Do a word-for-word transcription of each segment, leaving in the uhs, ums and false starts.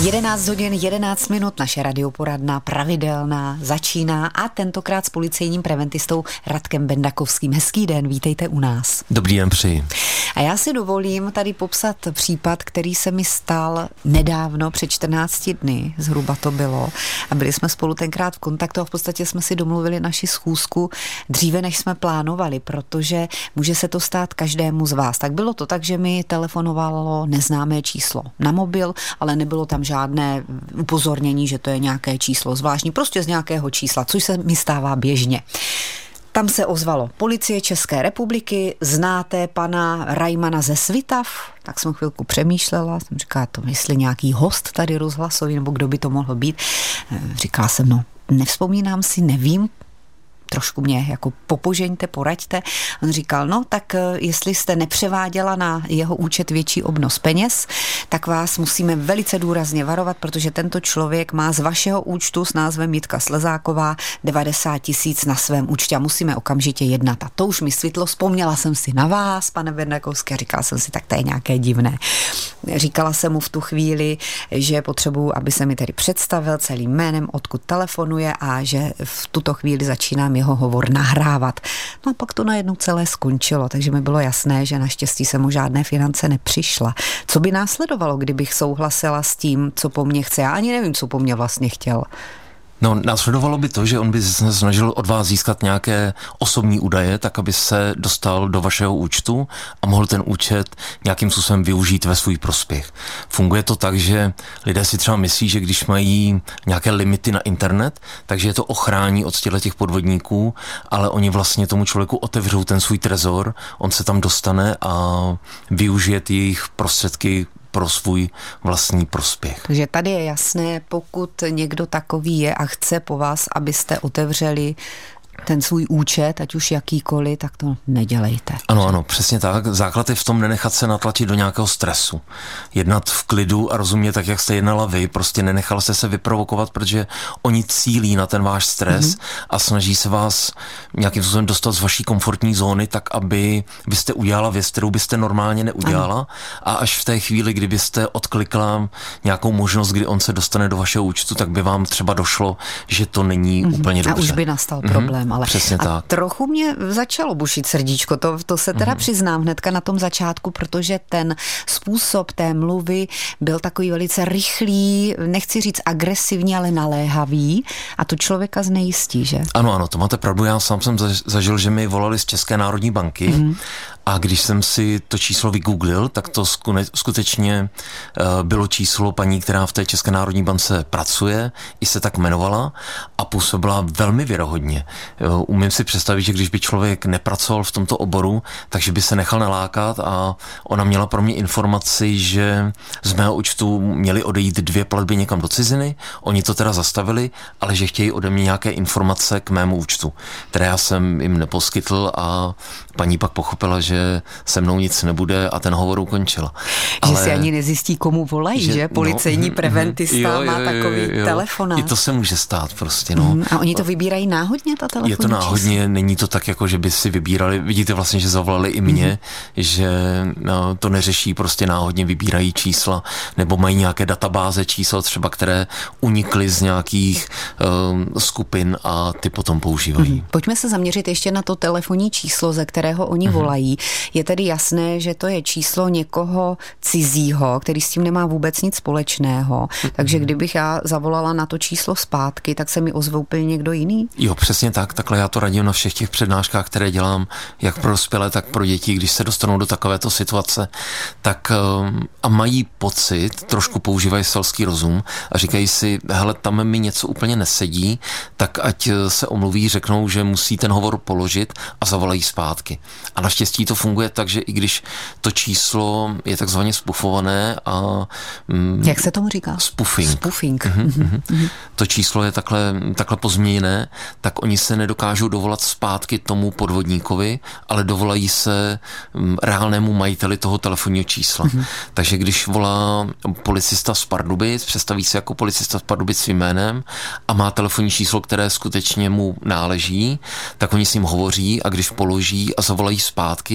jedenáct hodin jedenáct minut, naše radioporadna pravidelná začíná a tentokrát s policejním preventistou Radkem Bendakovským. Hezký den, vítejte u nás. Dobrý den, přeji. A já si dovolím tady popsat případ, který se mi stal nedávno, před čtrnácti dny, zhruba to bylo. A byli jsme spolu tenkrát v kontaktu a v podstatě jsme si domluvili naši schůzku dříve, než jsme plánovali, protože může se to stát každému z vás. Tak bylo to tak, že mi telefonovalo neznámé číslo na mobil, ale nebylo tam žádné upozornění, že to je nějaké číslo zvláštní, prostě z nějakého čísla, což se mi stává běžně. Tam se ozvalo Policie České republiky, znáte pana Rajmana ze Svitav? Tak jsem chvilku přemýšlela, jsem říkala, to jestli nějaký host tady rozhlasový, nebo kdo by to mohl být. Říkala jsem, no, nevzpomínám si, nevím, trošku mě jako popožeňte, poraďte. On říkal, no tak jestli jste nepřeváděla na jeho účet větší obnos peněz, tak vás musíme velice důrazně varovat, protože tento člověk má z vašeho účtu s názvem Jitka Slezáková devadesát tisíc na svém účtě a musíme okamžitě jednat. A to už mi svítlo, vzpomněla jsem si na vás, pane Bendakovský, a říkala jsem si, tak to je nějaké divné. Říkala jsem mu v tu chvíli, že potřebuji, aby se mi tedy představil celým jménem, odkud telefonuje a že v tuto chvíli začínám jeho hovor nahrávat. No a pak to najednou celé skončilo, takže mi bylo jasné, že naštěstí jsem o žádné finance nepřišla. Co by následovalo, kdybych souhlasila s tím, co po mně chce? Já ani nevím, co po mně vlastně chtěl. No, následovalo by to, že on by se snažil od vás získat nějaké osobní údaje, tak aby se dostal do vašeho účtu a mohl ten účet nějakým způsobem využít ve svůj prospěch. Funguje to tak, že lidé si třeba myslí, že když mají nějaké limity na internet, takže je to ochrání od těch podvodníků, ale oni vlastně tomu člověku otevřou ten svůj trezor, on se tam dostane a využije ty jejich prostředky pro svůj vlastní prospěch. Takže tady je jasné, pokud někdo takový je a chce po vás, abyste otevřeli ten svůj účet, ať už jakýkoliv, tak to nedělejte. Ano, ano, přesně tak. Základ je v tom nenechat se natlačit do nějakého stresu. Jednat v klidu a rozumět tak, jak jste jednala vy, prostě nenechal jste se vyprovokovat, protože oni cílí na ten váš stres mm-hmm. a snaží se vás nějakým způsobem dostat z vaší komfortní zóny, tak aby byste udělala věc, kterou byste normálně neudělala ano. A až v té chvíli, kdybyste odklikla nějakou možnost, kdy on se dostane do vašeho účtu, tak by vám třeba došlo, že to není mm-hmm. úplně dobře. A už by nastal mm-hmm. problém. Ale přesně a tak. Trochu mě začalo bušit srdíčko, to, to se teda mm. přiznám hnedka na tom začátku, protože ten způsob té mluvy byl takový velice rychlý, nechci říct agresivní, ale naléhavý a to člověka znejistí, že? Ano, ano, to máte pravdu, já sám jsem zažil, že mi volali z České národní banky mm. a když jsem si to číslo vygooglil, tak to skutečně bylo číslo paní, která v té České národní bance pracuje, i se tak jmenovala a působila velmi věrohodně. Umím si představit, že když by člověk nepracoval v tomto oboru, takže by se nechal nalákat a ona měla pro mě informaci, že z mého účtu měly odejít dvě platby někam do ciziny, oni to teda zastavili, ale že chtějí ode mě nějaké informace k mému účtu, které já jsem jim neposkytl a paní pak pochopila, že se mnou nic nebude a ten hovor ukončila. Že ale si ani nezjistí, komu volají, že? že? Policejní no, preventista jo, jo, má takový jo, jo. telefonát. I to se může stát prostě, no. A oni to vybírají náhodně, ta telefonní Je to náhodně, číslo? Není to tak, jako že by si vybírali, vidíte vlastně, že zavolali i mě, mm-hmm. že no, to neřeší, prostě náhodně vybírají čísla, nebo mají nějaké databáze čísel třeba, které unikly z nějakých um, skupin a ty potom používají. Mm-hmm. Pojďme se zaměřit ještě na to telefonní číslo, ze kterého oni mm-hmm. volají. Je tedy jasné, že to je číslo někoho cizího, který s tím nemá vůbec nic společného. Mm-hmm. Takže kdybych já zavolala na to číslo zpátky, tak se mi ozve úplně někdo jiný? Jo, přesně tak. Takhle já to radím na všech těch přednáškách, které dělám, jak pro dospělé, tak pro děti, když se dostanou do takovéto situace, tak a mají pocit, trošku používají selský rozum a říkají si, hele, tam mi něco úplně nesedí, tak ať se omluví, řeknou, že musí ten hovor položit a zavolají zpátky. A naštěstí to funguje tak, že i když to číslo je takzvaně spufované a... Mm, jak se tomu říká? Spoofing. Spoofing. Mm-hmm, mm-hmm. To číslo je takhle, takhle pozměněné, tak oni se nedokážou dovolat zpátky tomu podvodníkovi, ale dovolají se um, reálnému majiteli toho telefonního čísla. Mm-hmm. Takže když volá policista z Pardubic, představí se jako policista z Pardubic svým jménem a má telefonní číslo, které skutečně mu náleží, tak oni s ním hovoří a když položí a zavolají zpátky,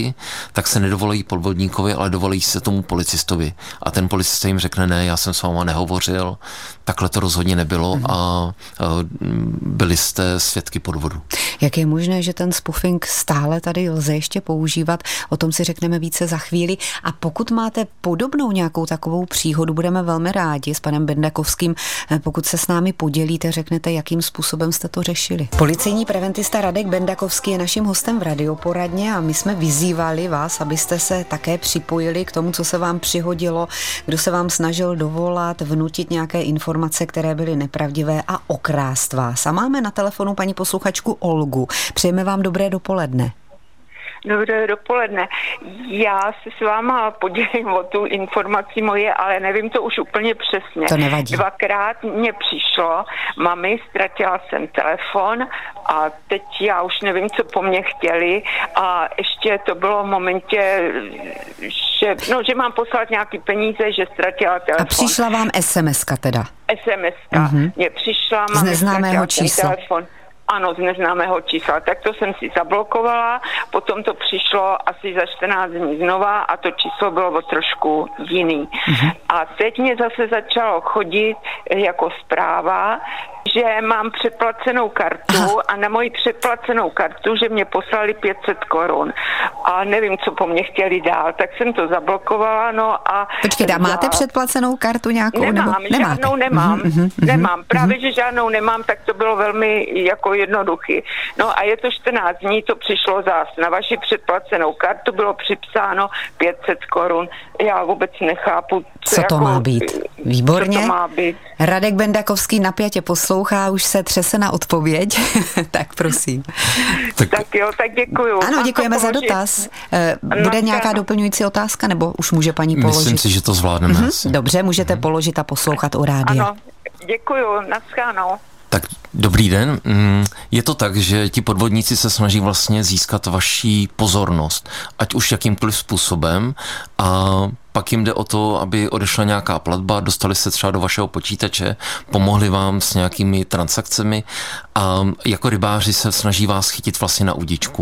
banky, tak se nedovolají podvodníkovi, ale dovolají se tomu policistovi. A ten policista jim řekne, ne, já jsem s váma nehovořil, takhle to rozhodně nebylo mm. a, a byli jste svědky podvodu. Jak je možné, že ten spoofing stále tady lze ještě používat? O tom si řekneme více za chvíli. A pokud máte podobnou nějakou takovou příhodu, budeme velmi rádi s panem Bendakovským, pokud se s námi podělíte, řeknete, jakým způsobem jste to řešili. Policejní preventista Radek Bendakovský je naším hostem v Radioporadně a my jsme vyzývali vás, abyste se také připojili k tomu, co se vám přihodilo, kdo se vám snažil dovolat, vnutit nějaké informace, které byly nepravdivé a okrást vás. A máme na telefonu paní posluchačku Olgu. Přejeme vám dobré dopoledne. Dobré dopoledne. Já se s váma podělím o tu informaci moje, ale nevím to už úplně přesně. To nevadí. Dvakrát mě přišlo, mami, ztratila jsem telefon a teď já už nevím, co po mně chtěli a ještě to bylo v momentě, že, no, že mám poslat nějaký peníze, že ztratila telefon. A přišla vám es em eska teda? es em eska. Uh-huh. Mně přišla, mami, z neznámého čísla. Telefon. Ano, z neznámého čísla. Tak to jsem si zablokovala, potom to přišlo asi za čtrnáct dní znova a to číslo bylo o trošku jiný. Mm-hmm. A teď mě zase začalo chodit jako zpráva, že mám předplacenou kartu Aha. a na moji předplacenou kartu, že mě poslali pět set korun. A nevím, co po mně chtěli dál, tak jsem to zablokovala, no a... Počkejte, a máte předplacenou kartu nějakou? Nemám, nebo? žádnou nemám. Mm-hmm, nemám. Právě, mm-hmm. že žádnou nemám, tak to bylo velmi jako jednoduchý. No a je to čtrnáct dní, to přišlo zás. Na vaši předplacenou kartu bylo připsáno pět set korun. Já vůbec nechápu, co, co to jako, má být. Výborně. Co to má být. Radek Bendakovský napjatě poslouchá, už se třese na odpověď. Tak prosím. Tak, tak jo, tak děkuju. Ano, děkujeme za dotaz. Bude nějaká doplňující otázka, nebo už může paní položit? Myslím si, že to zvládneme. Mhm. Dobře, můžete mhm. položit a poslouchat o rádiu. Ano, děkuju, naschánou. Tak dobrý den. Je to tak, že ti podvodníci se snaží vlastně získat vaši pozornost, ať už jakýmkoliv způsobem, a pak jim jde o to, aby odešla nějaká platba, dostali se třeba do vašeho počítače, pomohli vám s nějakými transakcemi a jako rybáři se snaží vás chytit vlastně na udičku.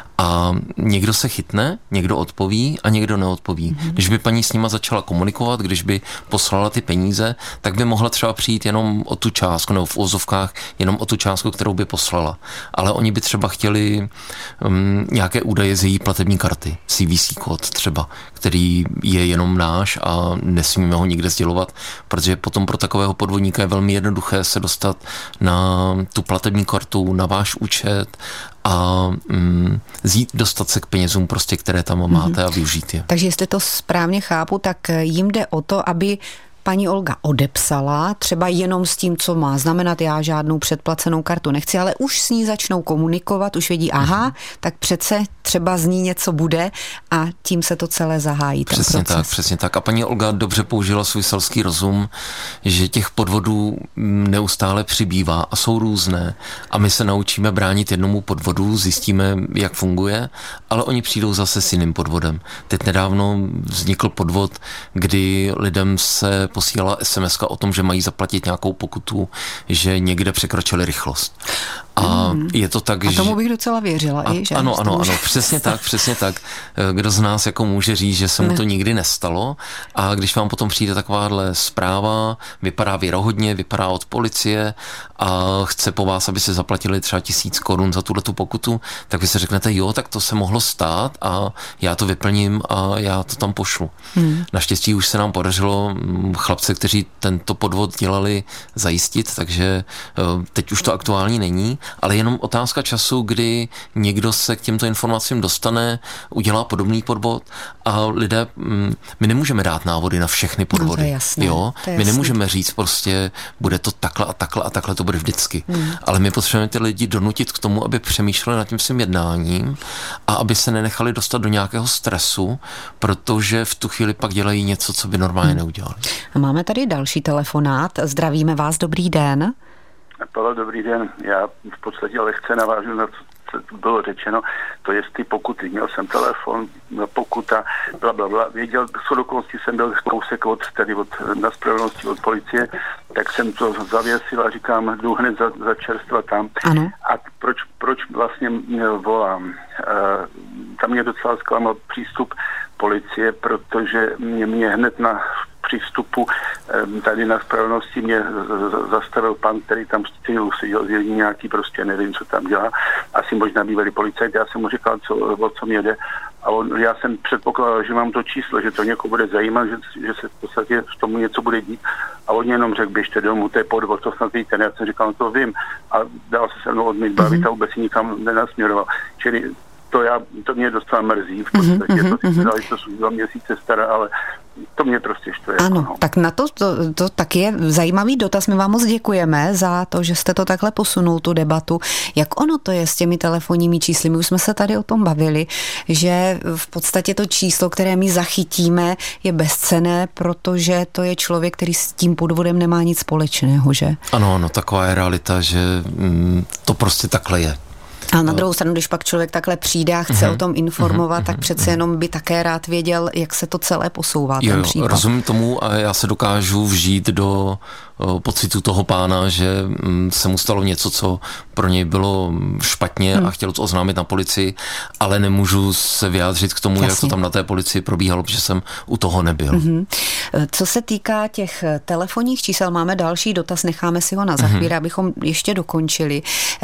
A někdo se chytne, někdo odpoví a někdo neodpoví. Mm-hmm. Když by paní s nima začala komunikovat, když by poslala ty peníze, tak by mohla třeba přijít jenom o tu částku, nebo v úvozovkách jenom o tu částku, kterou by poslala. Ale oni by třeba chtěli um, nějaké údaje z její platební karty, C V C kód třeba, který je jenom náš a nesmíme ho nikde sdělovat, protože potom pro takového podvodníka je velmi jednoduché se dostat na tu platební kartu, na váš účet a mm, zjít, dostat se k penězům prostě, které tam máte mm-hmm. a využít je. Takže jestli to správně chápu, tak jim jde o to, aby paní Olga odepsala, třeba jenom s tím, co má znamenat, já žádnou předplacenou kartu nechci, ale už s ní začnou komunikovat, už vědí, aha, tak přece třeba z ní něco bude a tím se to celé zahájí. Přesně tak, přesně tak. A paní Olga dobře použila svůj selský rozum, že těch podvodů neustále přibývá a jsou různé a my se naučíme bránit jednomu podvodu, zjistíme, jak funguje, ale oni přijdou zase s jiným podvodem. Teď nedávno vznikl podvod, kdy lidem se posílala es em eska o tom, že mají zaplatit nějakou pokutu, že někde překročili rychlost. A mm. je to tak, a že... tomu bych docela věřila a, i, že? Ano, ano, ano, přesně tak, přesně tak. Kdo z nás jako může říct, že se mu to nikdy nestalo a když vám potom přijde takováhle zpráva, vypadá věrohodně, vypadá od policie a chce po vás, aby se zaplatili třeba tisíc korun za tuhletu pokutu, tak vy si řeknete, jo, tak to se mohlo stát a já to vyplním a já to tam pošlu. Mm. Naštěstí už se nám podařilo chlapce, kteří tento podvod dělali, zajistit, takže teď už to aktuální není, ale jenom otázka času, kdy někdo se k těmto informacím dostane, udělá podobný podvod a lidé, my nemůžeme dát návody na všechny podvody. No, to je jasné, jo? To je my jasné. nemůžeme říct prostě, bude to takhle a takhle a takhle to bude vždycky. Hmm. Ale my potřebujeme ty lidi donutit k tomu, aby přemýšleli nad tím svým jednáním a aby se nenechali dostat do nějakého stresu, protože v tu chvíli pak dělají něco, co by normálně hmm. neudělali. A máme tady další telefonát. Zdravíme vás, dobrý den. Pavel, dobrý den. Já v podstatě lehce navážu na co bylo řečeno, to jest ty pokuty. Měl jsem telefon, pokuta, bla, bla, bla. Věděl, co dokonce jsem byl kousek od, tedy od, na spravedlnosti od policie, tak jsem to zavěsil a říkám, jdu hned za, za čerstva tam. Ano. A proč, proč vlastně volám? Uh, tam mě docela zklamal přístup policie, protože mě, mě hned na přístupu tady na spravedlnosti mě zastavil pan, který tam seděl zjevně nějaký, prostě nevím, co tam dělá. Asi možná bývalý policajt. Já jsem mu říkal, co, o co mě jde. A on, já jsem předpokládal, že mám to číslo, že to někoho bude zajímat, že, že se v podstatě v tomu něco bude dít. A on jenom řekl, běžte domů, to je podvod, to snad víte. Já jsem říkal, no to vím. A dal se se mnou odmít bavit a vůbec nikam nenasměroval. Čili to, já, to mě docela mrzí. V podstatě mm-hmm, to si dali, to jsou dva měsíce staré, ale to mě prostě štve. Ano, jako, no. Tak na to, to, to taky je zajímavý dotaz. My vám moc děkujeme za to, že jste to takhle posunul, tu debatu. Jak ono to je s těmi telefonními čísly? My už jsme se tady o tom bavili, že v podstatě to číslo, které my zachytíme, je bezcenné, protože to je člověk, který s tím podvodem nemá nic společného, že? Ano, ano, taková je realita, že mm, to prostě takhle je. A na druhou stranu, když pak člověk takhle přijde a chce mm-hmm. o tom informovat, mm-hmm. tak přece jenom by také rád věděl, jak se to celé posouvá, ten jo, případ. Rozumím tomu a já se dokážu vžít do o, pocitu toho pána, že m, se mu stalo něco, co pro něj bylo špatně hmm. a chtěl to oznámit na policii, ale nemůžu se vyjádřit k tomu, Jasně. jak to tam na té policii probíhalo, protože jsem u toho nebyl. Mm-hmm. Co se týká těch telefonních čísel, máme další dotaz, necháme si ho na za chvíli, mm-hmm. abychom ještě dokončili.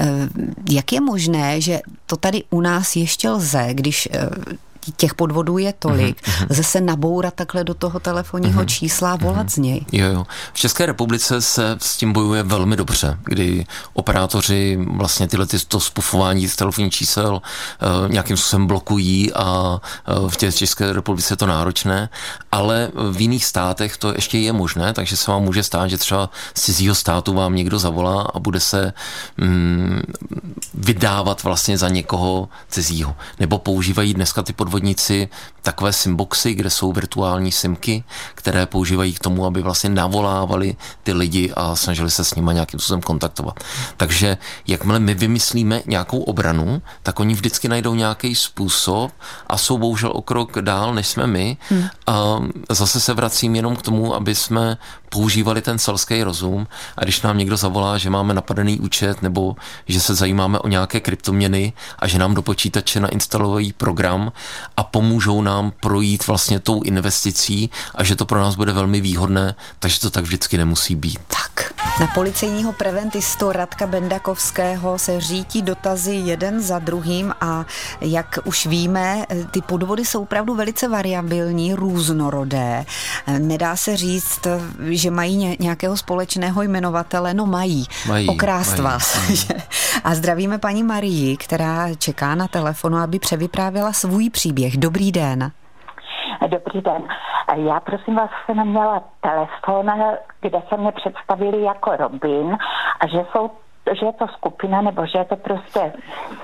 Jak je možné, že to tady u nás ještě lze, když těch podvodů je tolik, mm-hmm. lze se nabourat takhle do toho telefonního mm-hmm. čísla a volat mm-hmm. z něj? Jo, jo. V České republice se s tím bojuje velmi dobře, kdy operátoři vlastně tyhle ty, to spufování z telefonních čísel uh, nějakým způsobem blokují a uh, v té České republice je to náročné, ale v jiných státech to ještě je možné, takže se vám může stát, že třeba z cizího státu vám někdo zavolá a bude se um, vydávat vlastně za někoho cizího. Nebo používají dneska ty podvodníci takové simboxy, kde jsou virtuální simky, které používají k tomu, aby vlastně navolávali ty lidi a snažili se s nimi nějakým způsobem kontaktovat. Takže jakmile my vymyslíme nějakou obranu, tak oni vždycky najdou nějaký způsob a jsou bohužel o krok dál, než jsme my. Hmm. A zase se vracím jenom k tomu, aby jsme používali ten selský rozum a když nám někdo zavolá, že máme napadený účet nebo že se zajímáme o nějaké kryptoměny a že nám do počítače nainstalují program a pomůžou nám projít vlastně tou investicí a že to pro nás bude velmi výhodné, takže to tak vždycky nemusí být. Tak, na policejního preventistu Radka Bendakovského se řítí dotazy jeden za druhým a jak už víme, ty podvody jsou opravdu velice variabilní, různorodé. Nedá se říct, že mají nějakého společného jmenovatele, no mají. mají Okrást mají, vás. Mají. A zdravíme paní Marii, která čeká na telefonu, aby převyprávěla svůj příběh. Dobrý den. Dobrý den. Já prosím vás jsem měla telefon, kde se mě představili jako Robin a že jsou, že je to skupina nebo že je to prostě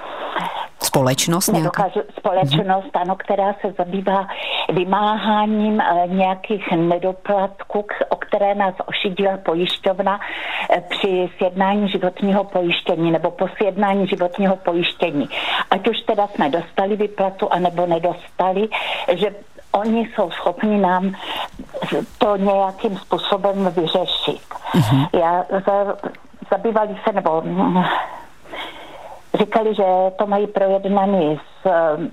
společnost nějaká? Společnost, mm-hmm. ano, která se zabývá vymáháním e, nějakých nedoplatků, o které nás ošidila pojišťovna e, při sjednání životního pojištění nebo po sjednání životního pojištění. Ať už teda jsme dostali výplatu, anebo nedostali, že oni jsou schopni nám to nějakým způsobem vyřešit. Mm-hmm. Já za, zabývali se, nebo říkali, že to mají projednaný s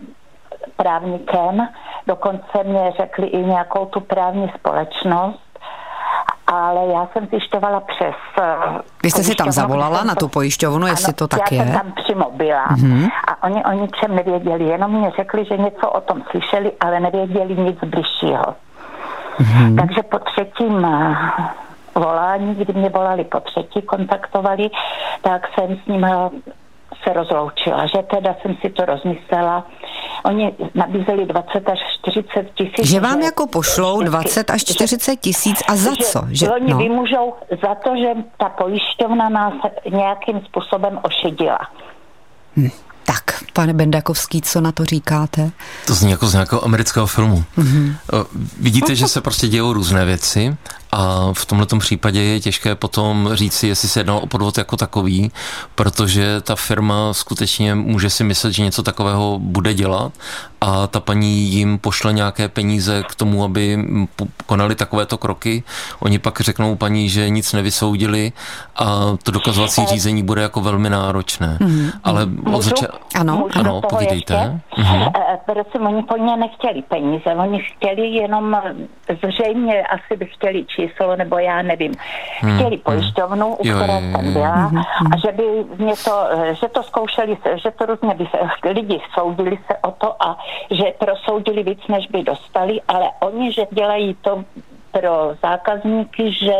právníkem, dokonce mě řekli i nějakou tu právní společnost, ale já jsem zjišťovala přes... Vy jste si tam zavolala na tu pojišťovnu, jestli ano, to tak já je? Já jsem tam přímo byla mm-hmm. a oni o ničem nevěděli, jenom mě řekli, že něco o tom slyšeli, ale nevěděli nic bližšího. Mm-hmm. Takže po třetím volání, kdy mě volali po třetí, kontaktovali, tak jsem s nimi se rozloučila, že teda jsem si to rozmyslela. Oni nabízeli dvacet až čtyřicet tisíc. Že vám jako pošlou dvacet až čtyřicet tisíc a za že, co? Že, oni no. vymůžou za to, že ta pojišťovna nás nějakým způsobem ošidila. Hm. Tak, pane Bendakovský, co na to říkáte? To zní jako z nějakého amerického filmu. Mm-hmm. Vidíte, že se prostě dějou různé věci A v tomhletom případě je těžké potom říct si, jestli se jednalo o podvod jako takový, protože ta firma skutečně může si myslet, že něco takového bude dělat a ta paní jim pošle nějaké peníze k tomu, aby konali takovéto kroky. Oni pak řeknou paní, že nic nevysoudili a to dokazovací řízení bude jako velmi náročné. Mm-hmm. Ale od zača- Ano, ano, povídejte. Mm-hmm. Protože oni po ně nechtěli peníze, oni chtěli jenom, zřejmě asi by chtěli číslo, nebo já nevím, chtěli pojišťovnu, u které jsem byla, a že by mě to, že to zkoušeli, že to různě by se, lidi soudili se o to a že prosoudili víc, než by dostali, ale oni, že dělají to pro zákazníky, že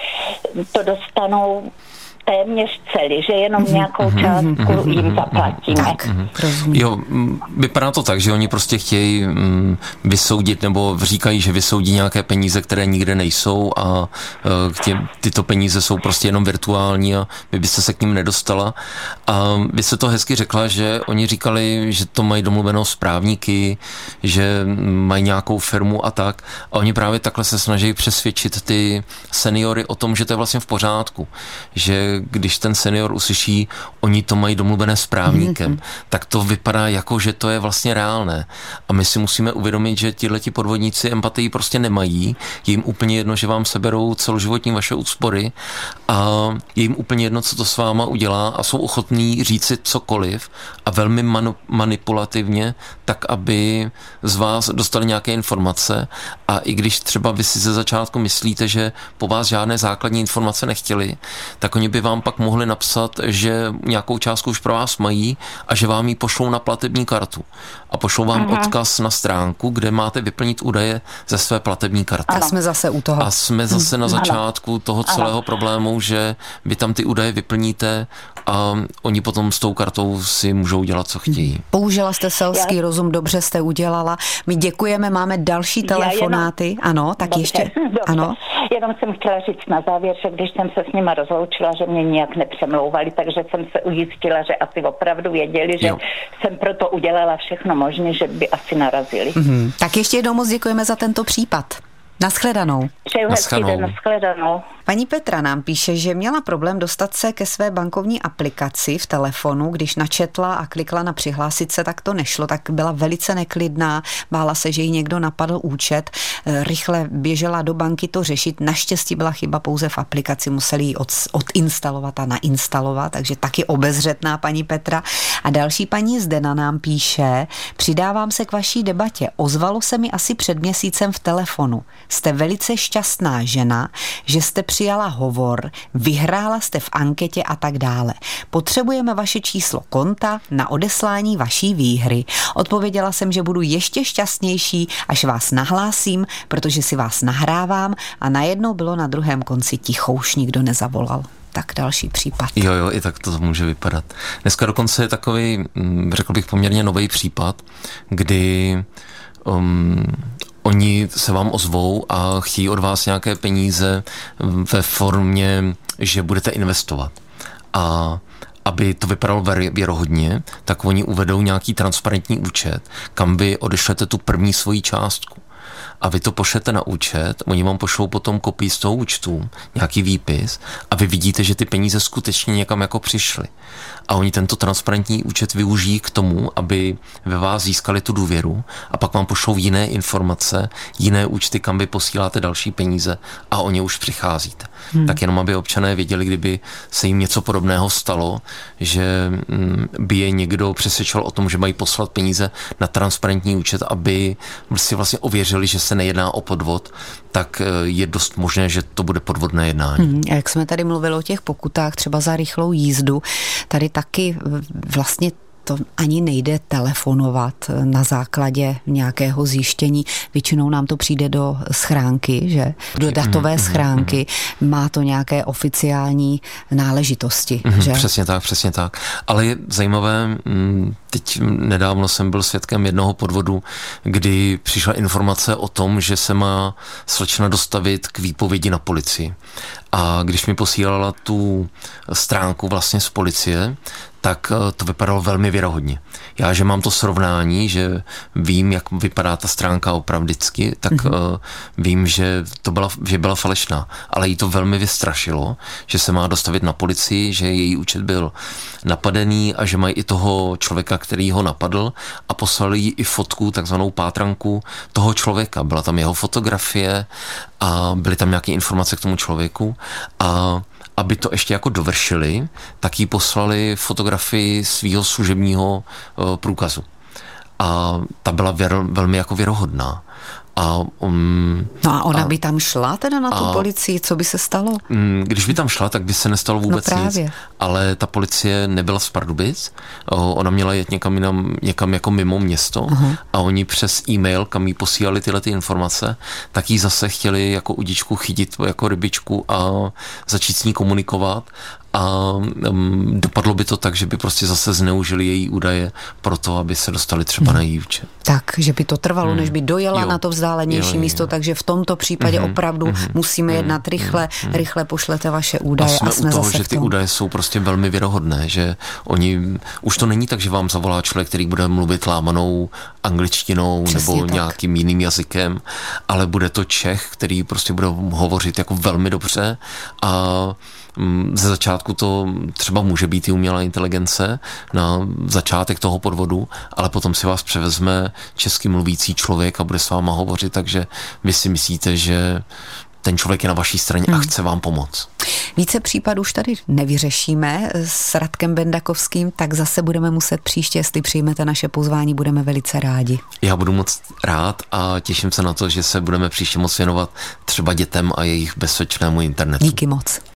to dostanou téměř celý, že jenom nějakou částku jim zaplatíme. Tak, jo, vypadá to tak, že oni prostě chtějí mm, vysoudit, nebo říkají, že vysoudí nějaké peníze, které nikde nejsou a tě, tyto peníze jsou prostě jenom virtuální a vy byste se k ním nedostala. A vy jste to hezky řekla, že oni říkali, že to mají domluveno s právníky, že mají nějakou firmu a tak. A oni právě takhle se snaží přesvědčit ty seniory o tom, že to je vlastně v pořádku. Že když ten senior uslyší, oni to mají domluvené s právníkem, mm-hmm. tak to vypadá jako, že to je vlastně reálné. A my si musíme uvědomit, že tihleti podvodníci empatii prostě nemají. Je jim úplně jedno, že vám seberou celoživotní vaše úspory a je jim úplně jedno, co to s váma udělá a jsou ochotní říci cokoliv a velmi manu- manipulativně, tak aby z vás dostali nějaké informace a i když třeba vy si ze začátku myslíte, že po vás žádné základní informace nechtěli, tak oni by vám pak mohli napsat, že nějakou částku už pro vás mají a že vám ji pošlou na platební kartu. A pošlou vám Aha. odkaz na stránku, kde máte vyplnit údaje ze své platební karty. A jsme zase u toho. A jsme zase na začátku toho celého ano. problému, že vy tam ty údaje vyplníte a oni potom s tou kartou si můžou dělat, co chtějí. Použila jste selský Já... rozum, dobře jste udělala. My děkujeme, máme další telefonáty. Jenom... Ano, tak dobře, ještě. Dobře. Ano. Jenom jsem chtěla říct na závěr, že když jsem se s nima rozloučila, že mě nijak nepřemlouvali, takže jsem se ujistila, že asi opravdu věděli, že jo. jsem proto udělala všechno možné, že by asi narazili. Mm-hmm. Tak ještě jednou moc děkujeme za tento případ. Naschledanou. Přeju hezký den, naschledanou. Paní Petra nám píše, že měla problém dostat se ke své bankovní aplikaci v telefonu, když načetla a klikla na přihlásit se, tak to nešlo, tak byla velice neklidná, bála se, že jí někdo napadl účet, rychle běžela do banky to řešit, naštěstí byla chyba pouze v aplikaci, museli ji od, odinstalovat a nainstalovat, takže taky obezřetná paní Petra. A další paní Zdena nám píše, přidávám se k vaší debatě, ozvalo se mi asi před měsícem v telefonu. Jste velice šťastná žena, že jste přijala hovor, vyhrála jste v anketě a tak dále. Potřebujeme vaše číslo konta na odeslání vaší výhry. Odpověděla jsem, že budu ještě šťastnější, až vás nahlásím, protože si vás nahrávám a najednou bylo na druhém konci ticho, už nikdo nezavolal. Tak další případ. Jo, jo, i tak to může vypadat. Dneska dokonce je takový, řekl bych, poměrně nový případ, kdy um, oni se vám ozvou a chtějí od vás nějaké peníze ve formě, že budete investovat. A aby to vypadalo věrohodně, tak oni uvedou nějaký transparentní účet, kam vy odešlete tu první svoji částku. A vy to pošlete na účet, oni vám pošlou potom kopii z toho účtu, nějaký výpis a vy vidíte, že ty peníze skutečně někam jako přišly. A oni tento transparentní účet využijí k tomu, aby ve vás získali tu důvěru a pak vám pošlou jiné informace, jiné účty, kam vy posíláte další peníze a o ně už přicházíte. Hmm. Tak jenom, aby občané věděli, kdyby se jim něco podobného stalo, že by je někdo přesvědčil o tom, že mají poslat peníze na transparentní účet, aby si vlastně ověřili, že se nejedná o podvod, tak je dost možné, že to bude podvodné jednání. Hmm, jak jsme tady mluvili o těch pokutách třeba za rychlou jízdu, tady taky vlastně to ani nejde telefonovat na základě nějakého zjištění. Většinou nám to přijde do schránky, že? Do datové schránky. Má to nějaké oficiální náležitosti, mm, že? Přesně tak, přesně tak. Ale je zajímavé, teď nedávno jsem byl svědkem jednoho podvodu, kdy přišla informace o tom, že se má slečna dostavit k výpovědi na policii. A když mi posílala tu stránku vlastně z policie, tak to vypadalo velmi věrohodně. Já, že mám to srovnání, že vím, jak vypadá ta stránka opravdicky, tak mm-hmm. vím, že to byla, že byla falešná, ale jí to velmi vystrašilo, že se má dostavit na policii, že její účet byl napadený a že mají i toho člověka, který ho napadl, a poslali jí i fotku, takzvanou pátranku toho člověka. Byla tam jeho fotografie a byly tam nějaké informace k tomu člověku, a aby to ještě jako dovršili, tak jí poslali fotografii svého služebního průkazu. A ta byla věr, velmi jako věrohodná. A, um, no a ona a, by tam šla teda na tu a, policii, co by se stalo? Když by tam šla, tak by se nestalo vůbec no nic. Ale ta policie nebyla z Pardubic, ona měla jet někam, jinam, někam jako mimo město uh-huh. a oni přes e-mail, kam jí posílali tyhle ty informace, tak jí zase chtěli jako udičku chytit jako rybičku a začít s ní komunikovat. A um, dopadlo by to tak, že by prostě zase zneužili její údaje pro to, aby se dostali třeba hmm. na její účet. Tak, že by to trvalo, hmm. než by dojela jo. na to vzdálenější jo, jo, jo. místo, takže v tomto případě hmm. opravdu hmm. musíme jednat rychle, hmm. rychle pošlete vaše údaje. A jsme, a jsme u toho, zase že ty údaje jsou prostě velmi věrohodné, že oni, už to není tak, že vám zavolá člověk, který bude mluvit lámanou angličtinou Přesně nebo tak. nějakým jiným jazykem, ale bude to Čech, který prostě bude hovořit jako velmi dobře a ze začátku to třeba může být i umělá inteligence na začátek toho podvodu, ale potom si vás převezme česky mluvící člověk a bude s váma hovořit, takže vy si myslíte, že ten člověk je na vaší straně hmm. a chce vám pomoct. Více případů už tady nevyřešíme s Radkem Bendakovským, tak zase budeme muset příště, jestli přijmete naše pozvání, budeme velice rádi. Já budu moc rád a těším se na to, že se budeme příště moc věnovat třeba dětem a jejich bezpečnému internetu. Díky moc.